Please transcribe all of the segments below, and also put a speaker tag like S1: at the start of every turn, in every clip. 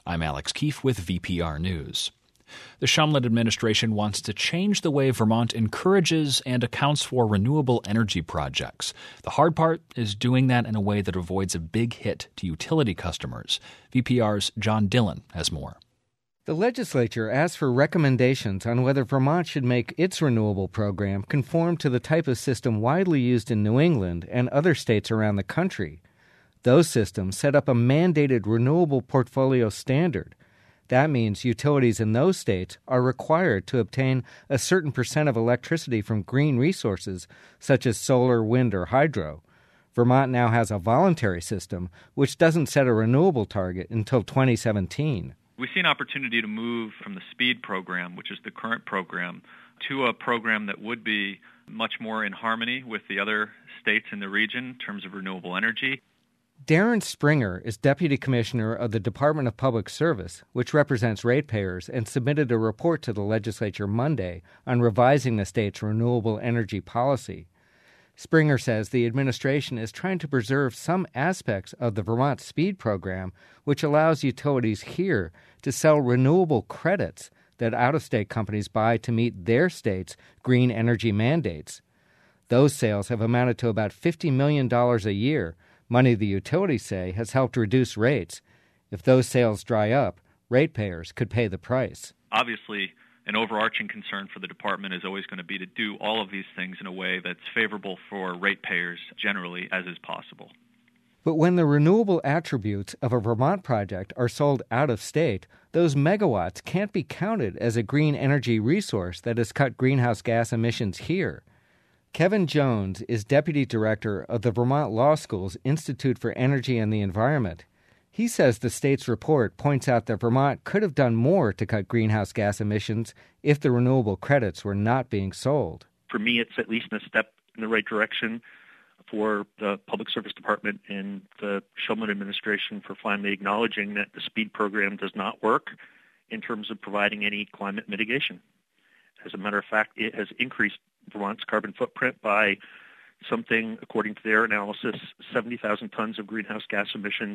S1: I'm Alex Keefe with VPR News. The Shumlin administration wants to change the way Vermont encourages and accounts for renewable energy projects. The hard part is doing that in a way that avoids a big hit to utility customers. VPR's John Dillon has more.
S2: The legislature asked for recommendations on whether Vermont should make its renewable program conform to the type of system widely used in New England and other states around the country. Those systems set up a mandated renewable portfolio standard. That means utilities in those states are required to obtain a certain percent of electricity from green resources, such as solar, wind, or hydro. Vermont now has a voluntary system, which doesn't set a renewable target until 2017.
S3: We see an opportunity to move from the SPEED program, which is the current program, to a program that would be much more in harmony with the other states in the region in terms of renewable energy.
S2: Darren Springer is Deputy Commissioner of the Department of Public Service, which represents ratepayers, and submitted a report to the legislature Monday on revising the state's renewable energy policy. Springer says the administration is trying to preserve some aspects of the Vermont SPEED program, which allows utilities here to sell renewable credits that out-of-state companies buy to meet their state's green energy mandates. Those sales have amounted to about $50 million a year, money the utilities say has helped reduce rates. If those sales dry up, ratepayers could pay the price.
S3: Obviously, an overarching concern for the department is always going to be to do all of these things in a way that's favorable for ratepayers generally, as is possible.
S2: But when the renewable attributes of a Vermont project are sold out of state, those megawatts can't be counted as a green energy resource that has cut greenhouse gas emissions here. Kevin Jones is Deputy Director of the Vermont Law School's Institute for Energy and the Environment. He says the state's report points out that Vermont could have done more to cut greenhouse gas emissions if the renewable credits were not being sold.
S4: For me, it's at least a step in the right direction for the Public Service Department and the Shumlin administration for finally acknowledging that the SPEED program does not work in terms of providing any climate mitigation. As a matter of fact, it has increased Vermont's carbon footprint by something, according to their analysis, 70,000 tons of greenhouse gas emissions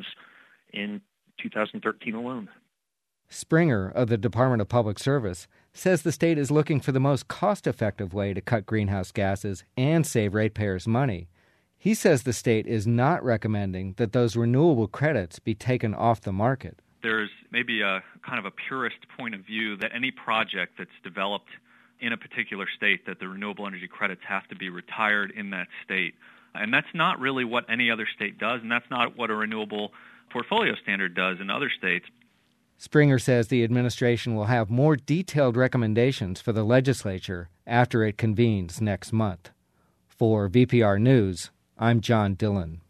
S4: in 2013 alone.
S2: Springer of the Department of Public Service says the state is looking for the most cost-effective way to cut greenhouse gases and save ratepayers money. He says the state is not recommending that those renewable credits be taken off the market.
S3: There's maybe a kind of a purist point of view that any project that's developed in a particular state, that the renewable energy credits have to be retired in that state. And that's not really what any other state does, and that's not what a renewable portfolio standard does in other states.
S2: Springer says the administration will have more detailed recommendations for the legislature after it convenes next month. For VPR News, I'm John Dillon.